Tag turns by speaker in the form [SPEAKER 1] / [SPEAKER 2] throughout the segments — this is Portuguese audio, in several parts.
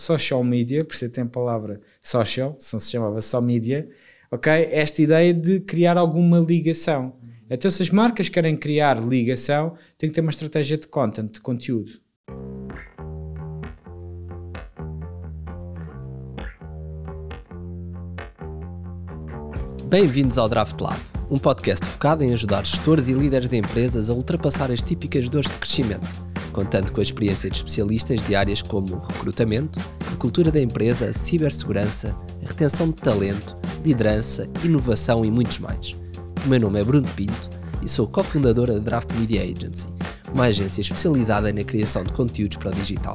[SPEAKER 1] social media, por isso tem a palavra social, se não se chamava só media, ok? Esta ideia de criar alguma ligação. Então, se as marcas querem criar ligação, tem que ter uma estratégia de content, de conteúdo.
[SPEAKER 2] Bem-vindos ao Draft Lab, um podcast focado em ajudar gestores e líderes de empresas a ultrapassar as típicas dores de crescimento, contando com a experiência de especialistas de áreas como recrutamento, a cultura da empresa, cibersegurança, a retenção de talento, liderança, inovação e muitos mais. O meu nome é Bruno Pinto e sou cofundadora da Draft Media Agency, uma agência especializada na criação de conteúdos para o digital.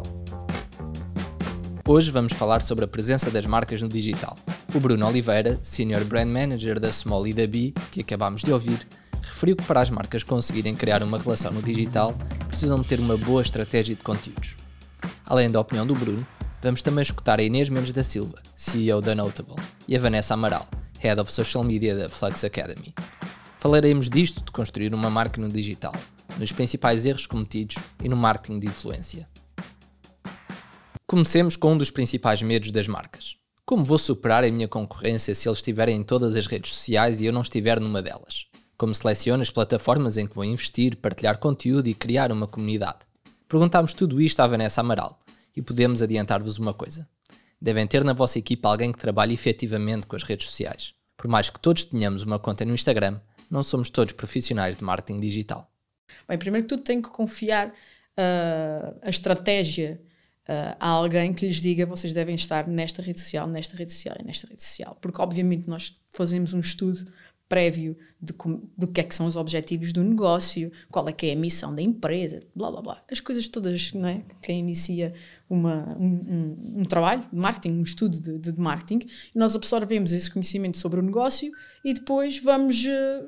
[SPEAKER 2] Hoje vamos falar sobre a presença das marcas no digital. O Bruno Oliveira, Senior Brand Manager da Small e da Bee, que acabámos de ouvir, referiu que para as marcas conseguirem criar uma relação no digital, precisam de ter uma boa estratégia de conteúdos. Além da opinião do Bruno, vamos também escutar a Inês Mendes da Silva, CEO da Notable, e a Vanessa Amaral, Head of Social Media da Flux Academy. Falaremos disto de construir uma marca no digital, nos principais erros cometidos e no marketing de influência. Comecemos com um dos principais medos das marcas. Como vou superar a minha concorrência se eles estiverem em todas as redes sociais e eu não estiver numa delas? Como seleciono as plataformas em que vou investir, partilhar conteúdo e criar uma comunidade? Perguntámos tudo isto à Vanessa Amaral e podemos adiantar-vos uma coisa. Devem ter na vossa equipa alguém que trabalhe efetivamente com as redes sociais. Por mais que todos tenhamos uma conta no Instagram, não somos todos profissionais de marketing digital.
[SPEAKER 3] Bem, primeiro que tudo tenho que confiar a estratégia a alguém que lhes diga vocês devem estar nesta rede social, nesta rede social e nesta rede social. Porque obviamente nós fazemos um estudo prévio do que é que são os objetivos do negócio, qual é que é a missão da empresa, blá blá blá. As coisas todas, não é? Quem inicia um trabalho de marketing, um estudo de marketing, e nós absorvemos esse conhecimento sobre o negócio e depois vamos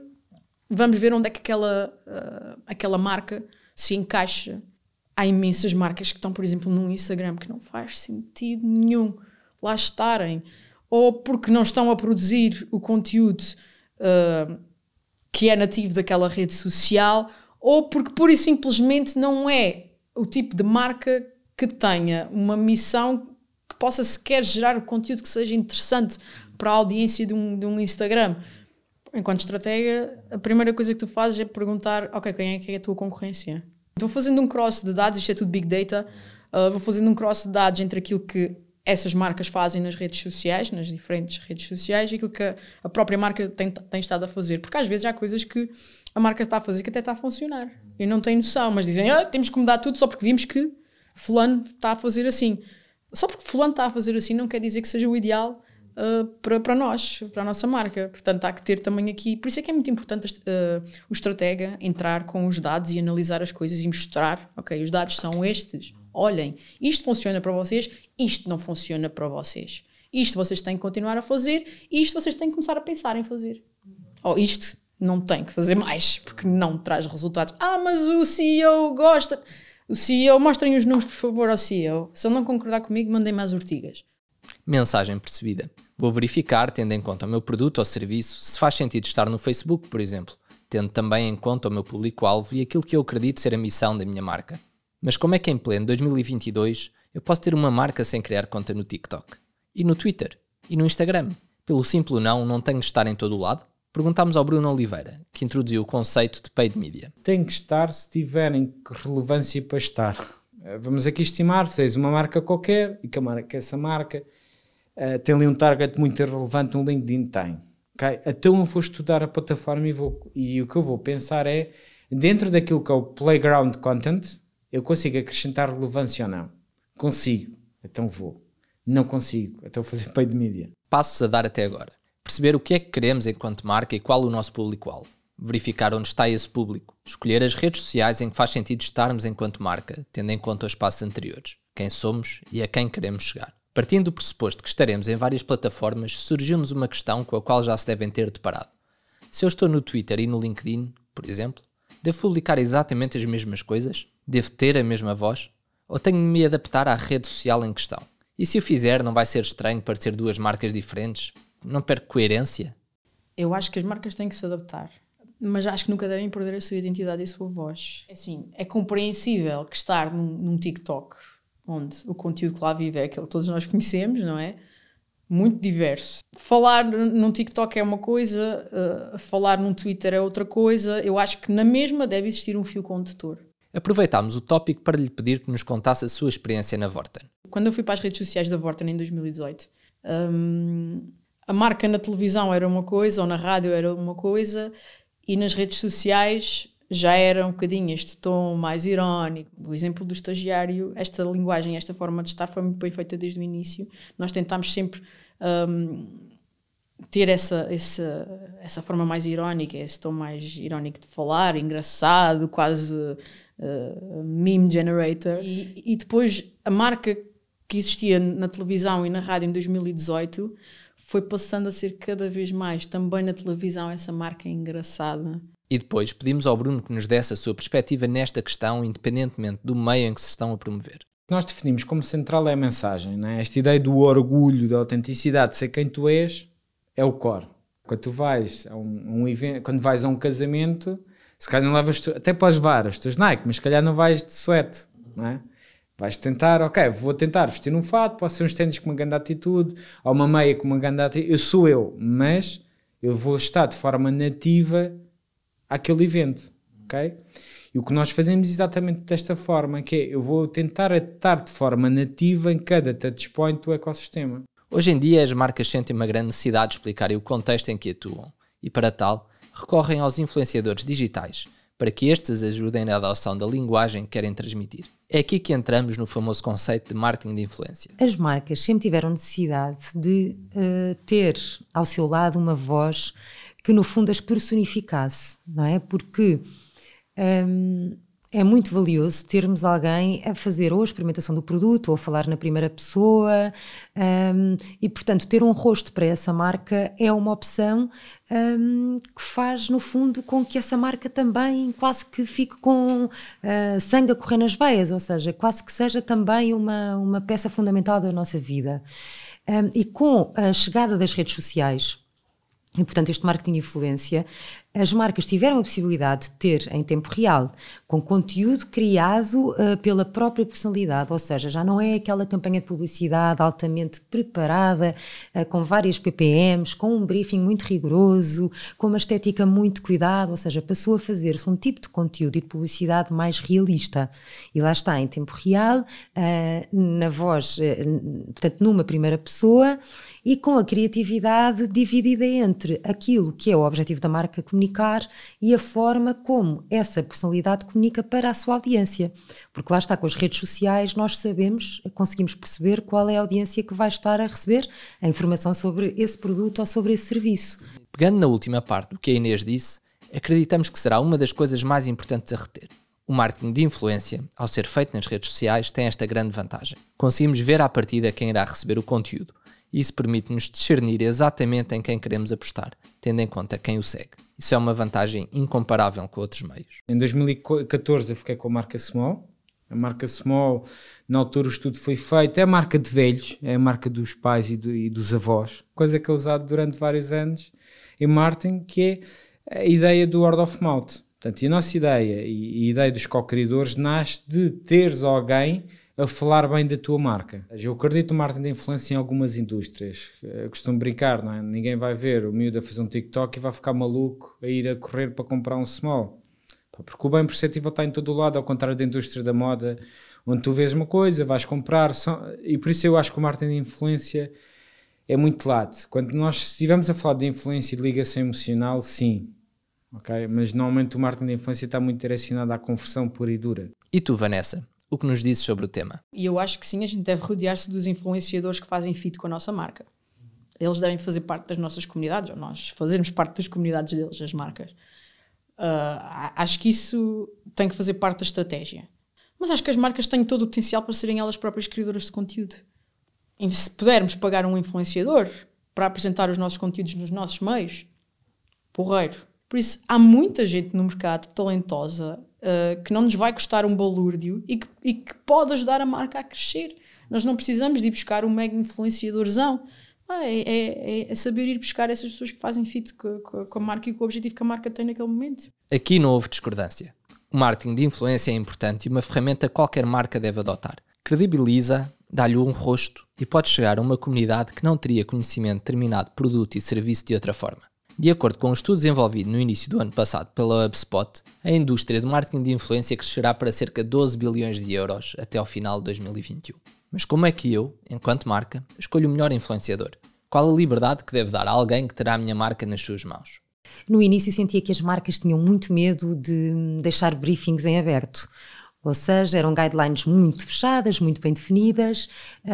[SPEAKER 3] ver onde é que aquela marca se encaixa. Há imensas marcas que estão, por exemplo, no Instagram que não faz sentido nenhum lá estarem, ou porque não estão a produzir o conteúdo que é nativo daquela rede social, ou porque pura e simplesmente não é o tipo de marca que tenha uma missão que possa sequer gerar o conteúdo que seja interessante para a audiência de um Instagram. Enquanto estratega, a primeira coisa que tu fazes é perguntar, ok, quem é que é a tua concorrência? Vou fazendo um cross de dados, isto é tudo Big Data, vou fazendo um cross de dados entre aquilo que essas marcas fazem nas redes sociais, nas diferentes redes sociais, e aquilo que a própria marca tem estado a fazer. Porque às vezes há coisas que a marca está a fazer que até está a funcionar. E não tem noção, mas dizem, temos que mudar tudo só porque vimos que fulano está a fazer assim. Só porque fulano está a fazer assim não quer dizer que seja o ideal para nós, para a nossa marca. Portanto, há que ter também aqui... Por isso é que é muito importante o estratega entrar com os dados e analisar as coisas e mostrar, ok, os dados são estes. Olhem, isto funciona para vocês, isto não funciona para vocês. Isto vocês têm que continuar a fazer, isto vocês têm que começar a pensar em fazer. Ou isto não tem que fazer mais, porque não traz resultados. Mas o CEO gosta... O CEO, mostrem os números, por favor, ao CEO. Se ele não concordar comigo, mandem mais ortigas.
[SPEAKER 2] Mensagem percebida. Vou verificar, tendo em conta o meu produto ou serviço, se faz sentido estar no Facebook, por exemplo, tendo também em conta o meu público-alvo e aquilo que eu acredito ser a missão da minha marca. Mas como é que em pleno 2022 eu posso ter uma marca sem criar conta no TikTok? E no Twitter? E no Instagram? Pelo simples não tenho de estar em todo o lado? Perguntámos ao Bruno Oliveira, que introduziu o conceito de paid media.
[SPEAKER 1] Tem que estar se tiverem relevância para estar. Vamos aqui estimar, tens uma marca qualquer e que essa marca tem ali um target muito relevante no LinkedIn, tem. Okay? Então eu vou estudar a plataforma e o que eu vou pensar é, dentro daquilo que é o playground content, eu consigo acrescentar relevância ou não? Consigo, então vou. Não consigo, então vou fazer paid media.
[SPEAKER 2] Passos a dar até agora. Perceber o que é que queremos enquanto marca e qual o nosso público-alvo. Verificar onde está esse público. Escolher as redes sociais em que faz sentido estarmos enquanto marca, tendo em conta os passos anteriores. Quem somos e a quem queremos chegar. Partindo do pressuposto que estaremos em várias plataformas, surgiu-nos uma questão com a qual já se devem ter deparado. Se eu estou no Twitter e no LinkedIn, por exemplo, devo publicar exatamente as mesmas coisas? Devo ter a mesma voz? Ou tenho de me adaptar à rede social em questão? E se o fizer, não vai ser estranho parecer duas marcas diferentes? Não perco coerência?
[SPEAKER 3] Eu acho que as marcas têm que se adaptar, mas acho que nunca devem perder a sua identidade e a sua voz. Assim, é compreensível que estar num TikTok onde o conteúdo que lá vive é aquele que todos nós conhecemos, não é? Muito diverso. Falar num TikTok é uma coisa, falar num Twitter é outra coisa. Eu acho que na mesma deve existir um fio condutor.
[SPEAKER 2] Aproveitámos o tópico para lhe pedir que nos contasse a sua experiência na Vorten.
[SPEAKER 3] Quando eu fui para as redes sociais da Vorten em 2018, a marca na televisão era uma coisa, ou na rádio era uma coisa, e nas redes sociais já era um bocadinho este tom mais irónico. O exemplo do estagiário, esta linguagem, esta forma de estar foi muito bem feita desde o início. Nós tentámos sempre ter essa forma mais irónica, esse tom mais irónico de falar, engraçado, quase meme generator. E depois a marca que existia na televisão e na rádio em 2018 foi passando a ser cada vez mais também na televisão essa marca engraçada.
[SPEAKER 2] E depois pedimos ao Bruno que nos desse a sua perspectiva nesta questão, independentemente do meio em que se estão a promover.
[SPEAKER 1] Nós definimos como central é a mensagem, não é? Esta ideia do orgulho, da autenticidade, de ser quem tu és, é o core. Quando tu vais a um evento, quando vais a um casamento, se calhar não levas, até podes levar os teus Nike, mas se calhar não vais de suéte, não é? Vais tentar, ok, vou tentar vestir um fato, posso ser uns ténis com uma grande atitude, ou uma meia com uma grande atitude, eu sou eu, mas eu vou estar de forma nativa àquele evento, ok? E o que nós fazemos exatamente desta forma, que é, eu vou tentar estar de forma nativa em cada touchpoint do ecossistema.
[SPEAKER 2] Hoje em dia as marcas sentem uma grande necessidade de explicarem o contexto em que atuam, e para tal, recorrem aos influenciadores digitais, para que estes ajudem na adoção da linguagem que querem transmitir. É aqui que entramos no famoso conceito de marketing de influência.
[SPEAKER 4] As marcas sempre tiveram necessidade de ter ao seu lado uma voz que no fundo as personificasse, não é? Porque é muito valioso termos alguém a fazer ou a experimentação do produto ou a falar na primeira pessoa e, portanto, ter um rosto para essa marca é uma opção que faz, no fundo, com que essa marca também quase que fique com sangue a correr nas veias, ou seja, quase que seja também uma peça fundamental da nossa vida. E com a chegada das redes sociais, e, portanto, este marketing de influência, as marcas tiveram a possibilidade de ter em tempo real, com conteúdo criado pela própria personalidade, ou seja, já não é aquela campanha de publicidade altamente preparada, com várias ppms, com um briefing muito rigoroso, com uma estética muito cuidada, ou seja, passou a fazer-se um tipo de conteúdo e de publicidade mais realista. E lá está, em tempo real, na voz, portanto, numa primeira pessoa, e com a criatividade dividida entre aquilo que é o objetivo da marca comunicar e a forma como essa personalidade comunica para a sua audiência. Porque lá está, com as redes sociais nós sabemos, conseguimos perceber qual é a audiência que vai estar a receber a informação sobre esse produto ou sobre esse serviço.
[SPEAKER 2] Pegando na última parte do que a Inês disse, acreditamos que será uma das coisas mais importantes a reter. O marketing de influência, ao ser feito nas redes sociais, tem esta grande vantagem. Conseguimos ver à partida quem irá receber o conteúdo. Isso permite-nos discernir exatamente em quem queremos apostar, tendo em conta quem o segue. Isso é uma vantagem incomparável com outros meios.
[SPEAKER 1] Em 2014 eu fiquei com a marca Small. A marca Small, na altura o estudo foi feito, é a marca de velhos, é a marca dos pais e dos avós. Coisa que é usada durante vários anos em marketing, que é a ideia do word of mouth. Portanto, e a nossa ideia e a ideia dos co-criadores nasce de teres alguém a falar bem da tua marca. Eu acredito no marketing de influência em algumas indústrias. Eu costumo brincar, não é? Ninguém vai ver o miúdo a fazer um TikTok e vai ficar maluco a ir a correr para comprar um small. Porque o bem perceptível está em todo o lado, ao contrário da indústria da moda, onde tu vês uma coisa, vais comprar, e por isso eu acho que o marketing de influência é muito lato. Quando nós estivermos a falar de influência e de ligação emocional, sim. Okay? Mas normalmente o marketing de influência está muito direcionado à conversão pura e dura.
[SPEAKER 2] E tu, Vanessa? O que nos dizes sobre o tema?
[SPEAKER 3] E eu acho que sim, a gente deve rodear-se dos influenciadores que fazem fit com a nossa marca. Eles devem fazer parte das nossas comunidades, ou nós fazermos parte das comunidades deles, as marcas. Acho que isso tem que fazer parte da estratégia. Mas acho que as marcas têm todo o potencial para serem elas próprias criadoras de conteúdo. E se pudermos pagar um influenciador para apresentar os nossos conteúdos nos nossos meios, porreiro. Por isso, há muita gente no mercado talentosa que não nos vai custar um balúrdio e que pode ajudar a marca a crescer. Nós não precisamos de ir buscar um mega influenciadorzão. É saber ir buscar essas pessoas que fazem fit com a marca e com o objetivo que a marca tem naquele momento.
[SPEAKER 2] Aqui não houve discordância. O marketing de influência é importante e uma ferramenta que qualquer marca deve adotar. credibiliza, dá-lhe um rosto e pode chegar a uma comunidade que não teria conhecimento de determinado produto e serviço de outra forma. De acordo com um estudo desenvolvido no início do ano passado pela HubSpot, a indústria do marketing de influência crescerá para cerca de 12 bilhões de euros até ao final de 2021. Mas como é que eu, enquanto marca, escolho o melhor influenciador? Qual a liberdade que devo dar a alguém que terá a minha marca nas suas mãos?
[SPEAKER 4] No início sentia que as marcas tinham muito medo de deixar briefings em aberto. Ou seja, eram guidelines muito fechadas, muito bem definidas,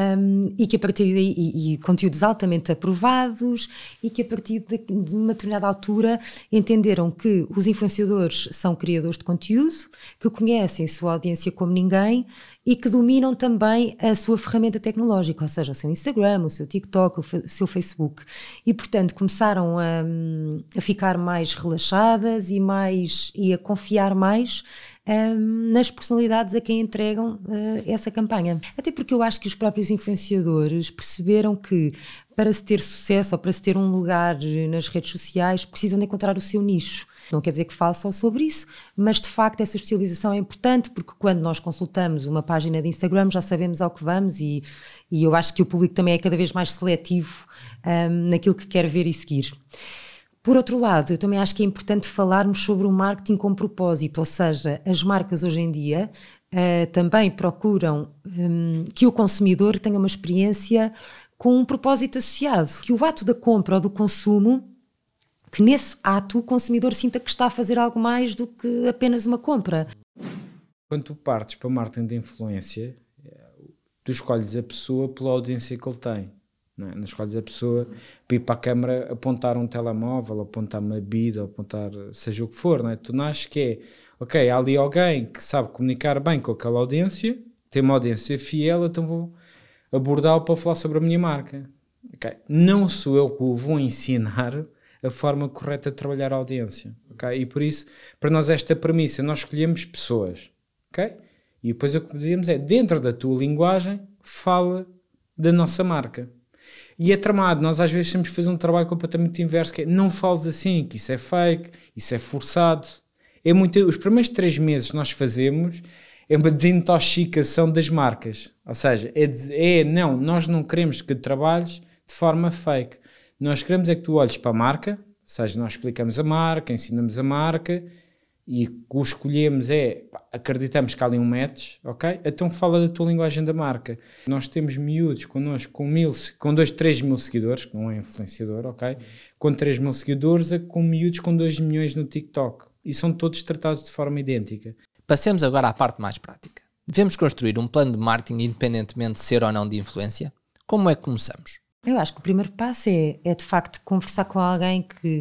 [SPEAKER 4] e que a partir daí, e conteúdos altamente aprovados, e que a partir de uma determinada altura entenderam que os influenciadores são criadores de conteúdo, que conhecem a sua audiência como ninguém e que dominam também a sua ferramenta tecnológica, ou seja, o seu Instagram, o seu TikTok, o seu Facebook. E, portanto, começaram a ficar mais relaxadas e a confiar mais nas personalidades a quem entregam essa campanha. Até porque eu acho que os próprios influenciadores perceberam que para se ter sucesso ou para se ter um lugar nas redes sociais precisam de encontrar o seu nicho. Não quer dizer que fale só sobre isso, mas de facto essa especialização é importante porque quando nós consultamos uma página de Instagram já sabemos ao que vamos e eu acho que o público também é cada vez mais seletivo naquilo que quer ver e seguir. Por outro lado, eu também acho que é importante falarmos sobre o marketing com propósito, ou seja, as marcas hoje em dia também procuram que o consumidor tenha uma experiência com um propósito associado, que o ato da compra ou do consumo, que nesse ato o consumidor sinta que está a fazer algo mais do que apenas uma compra.
[SPEAKER 1] Quando tu partes para marketing de influência, tu escolhes a pessoa pela audiência que ele tem. Não escolhes a pessoa para ir para a câmara apontar um telemóvel, apontar uma bebida, apontar seja o que for, não é? Tu nasces que é, ok, há ali alguém que sabe comunicar bem com aquela audiência, tem uma audiência fiel, então vou abordá-lo para falar sobre a minha marca. Okay? Não sou eu que o vou ensinar a forma correta de trabalhar a audiência. Okay? E por isso, para nós esta premissa, nós escolhemos pessoas. Okay? E depois o que pedimos é, dentro da tua linguagem, fala da nossa marca. E é tramado, nós às vezes temos que fazer um trabalho completamente inverso, que é, não fales assim, que isso é fake, isso é forçado. Os primeiros 3 meses que nós fazemos é uma desintoxicação das marcas. Ou seja, não, nós não queremos que trabalhes de forma fake. Nós queremos é que tu olhes para a marca, ou seja, nós explicamos a marca, ensinamos a marca, e o escolhemos acreditamos que há ali um match, ok? Então fala da tua linguagem da marca. Nós temos miúdos connosco com 2, 3 mil seguidores, que não é influenciador, ok? Com 3 mil seguidores, com miúdos com 2 milhões no TikTok. E são todos tratados de forma idêntica.
[SPEAKER 2] Passemos agora à parte mais prática. Devemos construir um plano de marketing independentemente de ser ou não de influência? Como é que começamos?
[SPEAKER 4] Eu acho que o primeiro passo é de facto conversar com alguém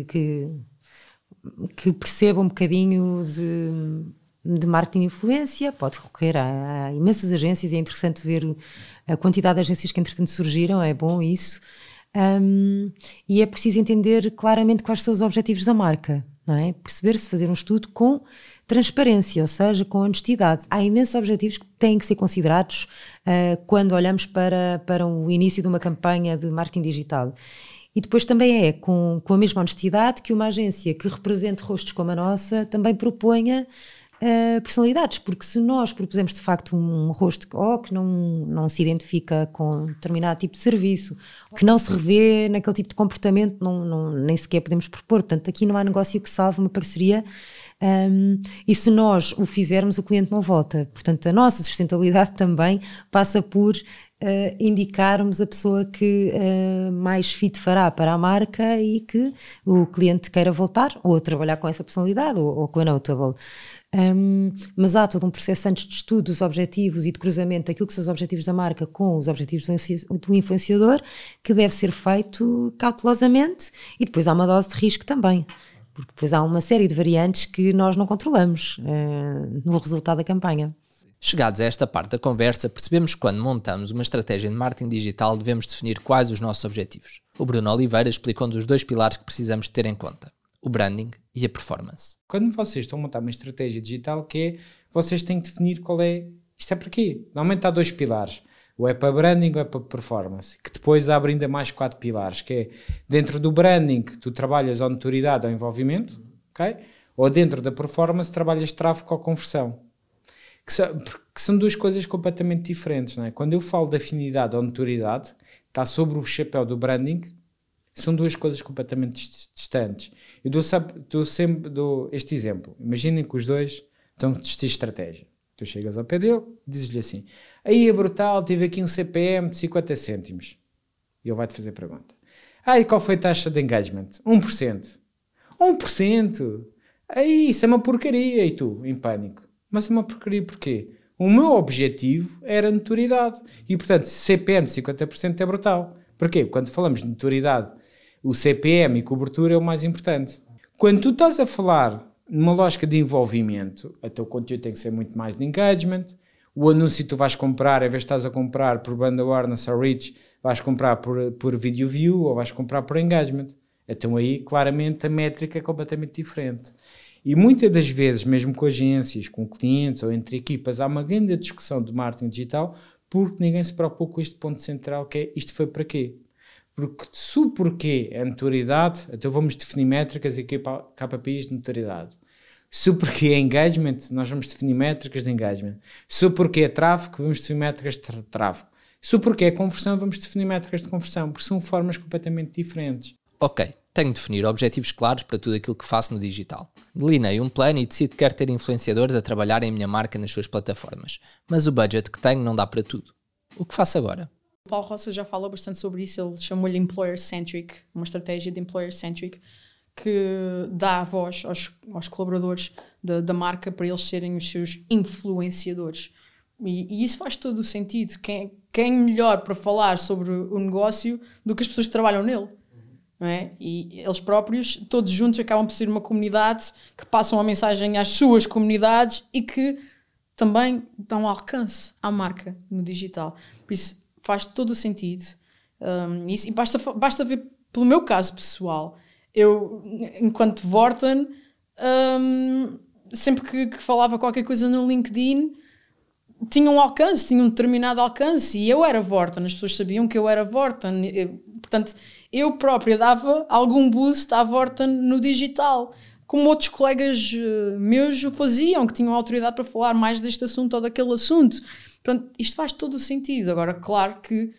[SPEAKER 4] que perceba um bocadinho de marketing de influência. Pode recorrer a imensas agências, é interessante ver a quantidade de agências que entretanto surgiram, é bom isso. E é preciso entender claramente quais são os objetivos da marca, não é? Perceber-se, fazer um estudo com transparência, ou seja, com honestidade. Há imensos objetivos que têm que ser considerados quando olhamos para o início de uma campanha de marketing digital. E depois também é com a mesma honestidade que uma agência que represente rostos como a nossa também proponha personalidades, porque se nós propusemos de facto um rosto que não se identifica com determinado tipo de serviço, que não se revê naquele tipo de comportamento, nem sequer podemos propor. Portanto, aqui não há negócio que salve uma parceria, e se nós o fizermos, o cliente não volta. Portanto, a nossa sustentabilidade também passa por indicarmos a pessoa que mais fit fará para a marca e que o cliente queira voltar ou trabalhar com essa personalidade ou com a Notable. Mas há todo um processo antes de estudo dos objetivos e de cruzamento daquilo que são os objetivos da marca com os objetivos do influenciador, que deve ser feito cautelosamente, e depois há uma dose de risco também, porque depois há uma série de variantes que nós não controlamos no resultado da campanha.
[SPEAKER 2] Chegados a esta parte da conversa, percebemos que quando montamos uma estratégia de marketing digital devemos definir quais os nossos objetivos. O Bruno Oliveira explicou-nos os 2 pilares que precisamos ter em conta: o branding e a performance.
[SPEAKER 1] Quando vocês estão a montar uma estratégia digital, vocês têm que definir isto é para quê? Normalmente há 2 pilares, ou é para branding ou é para performance, que depois abre ainda mais 4 pilares, que é dentro do branding tu trabalhas a notoriedade ou envolvimento, ok? Ou dentro da performance trabalhas tráfego ou conversão. que são duas coisas completamente diferentes, não é? Quando eu falo de afinidade ou notoriedade, está sobre o chapéu do branding, são duas coisas completamente distantes. Eu sempre dou este exemplo. Imaginem que os dois estão a testar estratégia. Tu chegas ao pé dele, dizes-lhe assim: aí é brutal, tive aqui um CPM de 50 cêntimos. E ele vai-te fazer a pergunta: e qual foi a taxa de engagement? 1%. 1%? Aí, isso é uma porcaria. E tu, em pânico: mas é uma porcaria porquê? O meu objetivo era notoriedade. E, portanto, CPM de 50% é brutal. Porquê? Quando falamos de notoriedade, o CPM e cobertura é o mais importante. Quando tu estás a falar numa lógica de envolvimento, o teu conteúdo tem que ser muito mais de engagement. O anúncio que tu vais comprar, em vez de estás a comprar por band awareness ou reach, vais comprar por video view ou vais comprar por engagement. Então aí, claramente, a métrica é completamente diferente. E muitas das vezes, mesmo com agências, com clientes ou entre equipas, há uma grande discussão de marketing digital porque ninguém se preocupa com este ponto central, que é: isto foi para quê? Porque se o porquê é notoriedade, então vamos definir métricas e KPIs de notoriedade. Se o porquê é engagement, nós vamos definir métricas de engagement. Se o porquê é tráfego, vamos definir métricas de tráfego. Se o porquê é conversão, vamos definir métricas de conversão, porque são formas completamente diferentes.
[SPEAKER 2] Ok, tenho de definir objetivos claros para tudo aquilo que faço no digital. Delinei um plano e decido que quero ter influenciadores a trabalharem a minha marca nas suas plataformas, mas o budget que tenho não dá para tudo. O que faço agora?
[SPEAKER 3] O Paulo Roça já falou bastante sobre isso, ele chamou-lhe employer-centric, uma estratégia de employer-centric que dá a voz aos colaboradores da marca para eles serem os seus influenciadores. E isso faz todo o sentido. Quem melhor para falar sobre o negócio do que as pessoas que trabalham nele? Não é? E eles próprios, todos juntos, acabam por ser uma comunidade que passam a mensagem às suas comunidades e que também dão alcance à marca no digital. Por isso faz todo o sentido. E basta ver, pelo meu caso pessoal, eu, enquanto Vorten, sempre que falava qualquer coisa no LinkedIn, tinha um alcance, tinha um determinado alcance, e eu era Vorten, as pessoas sabiam que eu era Vorten. Portanto, eu própria dava algum boost à Vorten no digital, como outros colegas meus o faziam, que tinham autoridade para falar mais deste assunto ou daquele assunto. Portanto, isto faz todo o sentido. Agora, claro que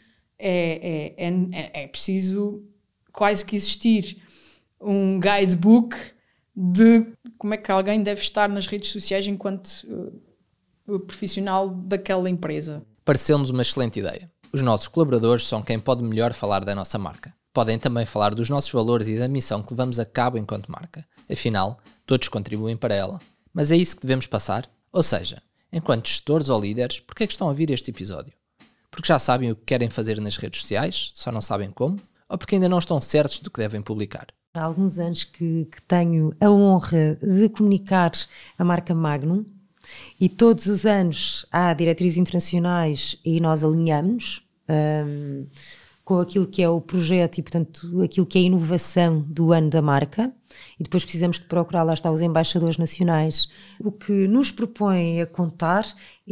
[SPEAKER 3] é preciso quase que existir um guidebook de como é que alguém deve estar nas redes sociais enquanto profissional daquela empresa.
[SPEAKER 2] Pareceu-nos uma excelente ideia. Os nossos colaboradores são quem pode melhor falar da nossa marca. Podem também falar dos nossos valores e da missão que levamos a cabo enquanto marca. Afinal, todos contribuem para ela. Mas é isso que devemos passar? Ou seja, enquanto gestores ou líderes, por que é que estão a ouvir este episódio? Porque já sabem o que querem fazer nas redes sociais, só não sabem como? Ou porque ainda não estão certos do que devem publicar?
[SPEAKER 4] Há alguns anos que tenho a honra de comunicar a marca Magnum, e todos os anos há diretrizes internacionais e nós alinhamos com aquilo que é o projeto e, portanto, aquilo que é a inovação do ano da marca, e depois precisamos de procurar, lá está, os embaixadores nacionais. O que nos propõe a contar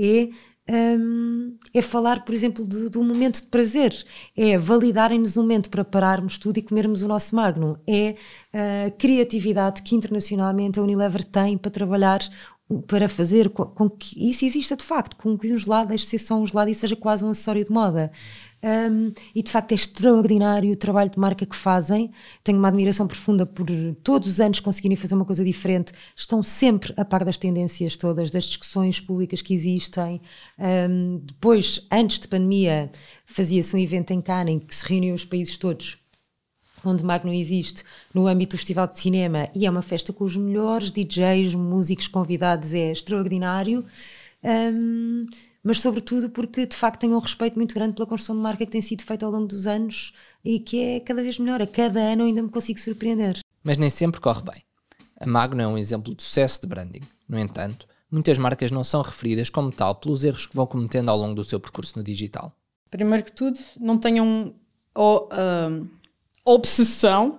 [SPEAKER 4] é falar, por exemplo, do momento de prazer, é validarem-nos um momento para pararmos tudo e comermos o nosso Magnum, é a criatividade que internacionalmente a Unilever tem para trabalhar, para fazer com que isso exista de facto, com que um gelado deixe de ser só um gelado e seja quase um acessório de moda. E de facto é extraordinário o trabalho de marca que fazem. Tenho uma admiração profunda por todos os anos conseguirem fazer uma coisa diferente. Estão sempre a par das tendências todas, das discussões públicas que existem. Depois, antes de pandemia, fazia-se um evento em Cannes em que se reuniam os países todos onde Magnum existe, no âmbito do Festival de Cinema, e é uma festa com os melhores DJs, músicos, convidados, é extraordinário, mas sobretudo porque de facto tenho um respeito muito grande pela construção de marca que tem sido feita ao longo dos anos e que é cada vez melhor, a cada ano ainda me consigo surpreender.
[SPEAKER 2] Mas nem sempre corre bem. A Magnum é um exemplo de sucesso de branding. No entanto, muitas marcas não são referidas como tal pelos erros que vão cometendo ao longo do seu percurso no digital.
[SPEAKER 3] Primeiro que tudo, não tenham obsessão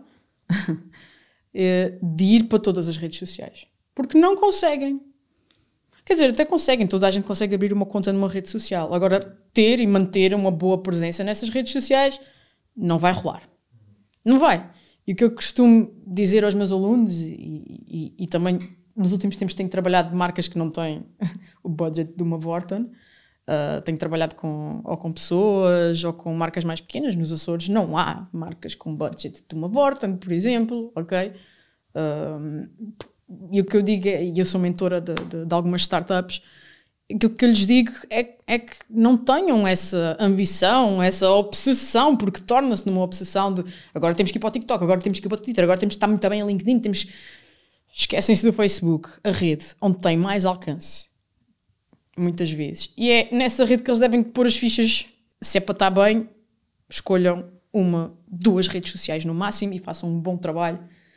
[SPEAKER 3] de ir para todas as redes sociais, porque não conseguem. Quer dizer, até conseguem, toda a gente consegue abrir uma conta numa rede social. Agora, ter e manter uma boa presença nessas redes sociais não vai rolar. Não vai. E o que eu costumo dizer aos meus alunos e também nos últimos tempos tenho trabalhado de marcas que não têm o budget de uma Vorten. Tenho trabalhado ou com pessoas ou com marcas mais pequenas. Nos Açores não há marcas com budget de uma Vorten, por exemplo, ok? E o que eu digo é, e eu sou mentora de algumas startups, o que eu lhes digo é que não tenham essa ambição, essa obsessão, porque torna-se numa obsessão de agora temos que ir para o TikTok, agora temos que ir para o Twitter, agora temos que estar muito bem em LinkedIn, esquecem-se do Facebook, a rede onde tem mais alcance, muitas vezes. E é nessa rede que eles devem pôr as fichas. Se é para estar bem, escolham 1, 2 redes sociais no máximo e façam um bom trabalho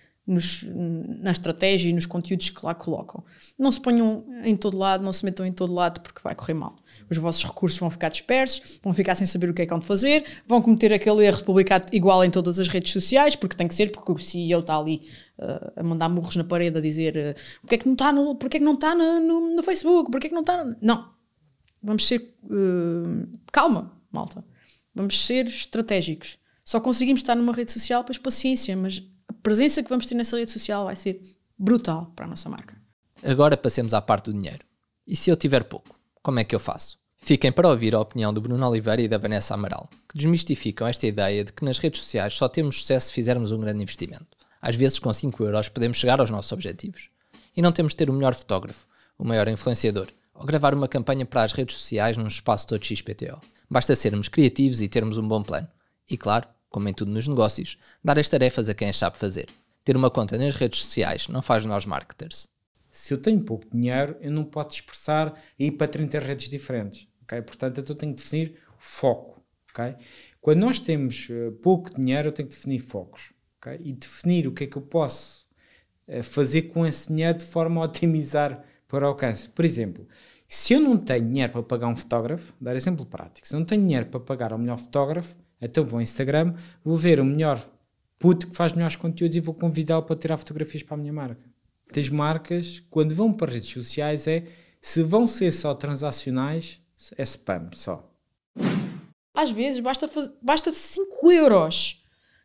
[SPEAKER 3] na estratégia e nos conteúdos que lá colocam. Não se ponham em todo lado, não se metam em todo lado, porque vai correr mal. Os vossos recursos vão ficar dispersos, vão ficar sem saber o que é que hão de fazer, vão cometer aquele erro de publicar igual em todas as redes sociais, porque tem que ser, porque o CEO está ali a mandar murros na parede a dizer porque é que não está no Facebook, porque é que não está Não. Vamos ser calma, malta. Vamos ser estratégicos. Só conseguimos estar numa rede social, pois paciência, mas a presença que vamos ter nessa rede social vai ser brutal para a nossa marca.
[SPEAKER 2] Agora passemos à parte do dinheiro. E se eu tiver pouco, como é que eu faço? Fiquem para ouvir a opinião do Bruno Oliveira e da Vanessa Amaral, que desmistificam esta ideia de que nas redes sociais só temos sucesso se fizermos um grande investimento. Às vezes com 5 euros podemos chegar aos nossos objetivos. E não temos de ter o melhor fotógrafo, o maior influenciador, ou gravar uma campanha para as redes sociais num espaço todo XPTO. Basta sermos criativos e termos um bom plano. E claro, como em tudo nos negócios, dar as tarefas a quem as sabe fazer. Ter uma conta nas redes sociais não faz de nós marketers.
[SPEAKER 1] Se eu tenho pouco dinheiro, eu não posso expressar e ir para 30 redes diferentes. Okay? Portanto, eu tenho que definir foco. Okay? Quando nós temos pouco dinheiro, eu tenho que definir focos. Okay? E definir o que é que eu posso fazer com esse dinheiro de forma a otimizar para o alcance. Por exemplo, se eu não tenho dinheiro para pagar um fotógrafo, dar exemplo prático, se eu não tenho dinheiro para pagar o melhor fotógrafo, então vou ao Instagram, vou ver o melhor puto que faz melhores conteúdos e vou convidá-lo para tirar fotografias para a minha marca. As marcas, quando vão para redes sociais, se vão ser só transacionais, é spam só.
[SPEAKER 3] Às vezes basta 5 euros.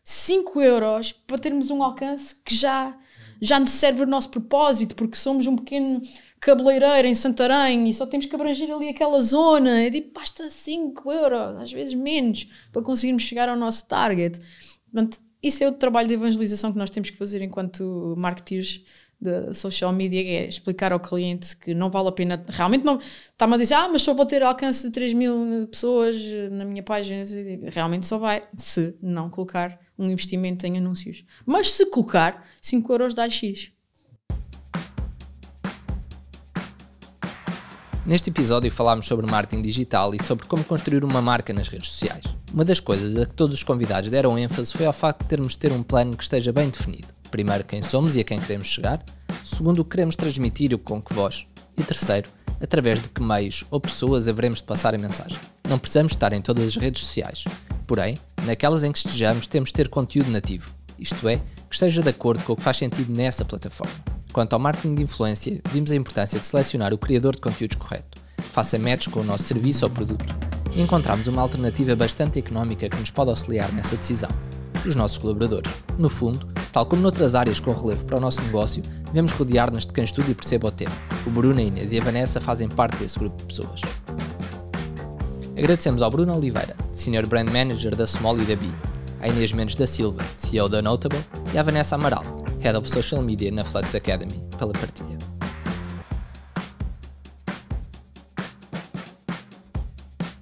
[SPEAKER 3] 5 euros para termos um alcance que já nos serve o nosso propósito, porque somos um pequeno cabeleireiro em Santarém e só temos que abranger ali aquela zona. Eu digo, basta 5 euros, às vezes menos, para conseguirmos chegar ao nosso target. Portanto, isso é o trabalho de evangelização que nós temos que fazer enquanto marketeers de social media, é explicar ao cliente que não vale a pena, realmente não, está-me a dizer, mas só vou ter alcance de 3.000 pessoas na minha página, realmente só vai, se não colocar um investimento em anúncios. Mas se colocar, 5 euros dá X.
[SPEAKER 2] Neste episódio falámos sobre marketing digital e sobre como construir uma marca nas redes sociais. Uma das coisas a que todos os convidados deram ênfase foi ao facto de termos de ter um plano que esteja bem definido. Primeiro, quem somos e a quem queremos chegar. Segundo, o que queremos transmitir e com que voz. E terceiro, através de que meios ou pessoas haveremos de passar a mensagem. Não precisamos estar em todas as redes sociais. Porém, naquelas em que estejamos, temos de ter conteúdo nativo. Isto é, que esteja de acordo com o que faz sentido nessa plataforma. Quanto ao marketing de influência, vimos a importância de selecionar o criador de conteúdos correto, que faça match com o nosso serviço ou produto, e encontramos uma alternativa bastante económica que nos pode auxiliar nessa decisão: os nossos colaboradores. No fundo, tal como noutras áreas com relevo para o nosso negócio, devemos rodear-nos de quem estuda e perceba o tema. O Bruno, a Inês e a Vanessa fazem parte desse grupo de pessoas. Agradecemos ao Bruno Oliveira, Senior Brand Manager da Small e da Bee, à Inês Mendes da Silva, CEO da Notable, e à Vanessa Amaral, Head of Social Media na Flux Academy, pela partilha.